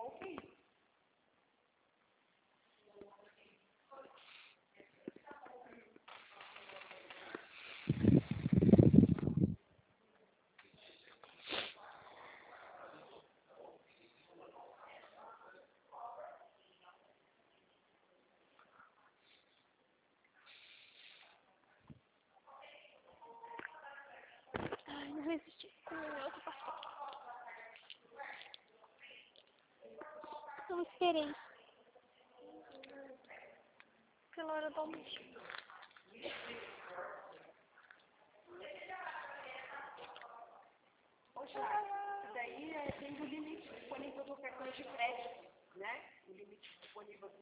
ok. Ai, não resisti com o outro pastor. Não esperei. Pela hora do almoço. Poxa, isso daí tem o limite disponível do cartão de crédito, né? O limite disponível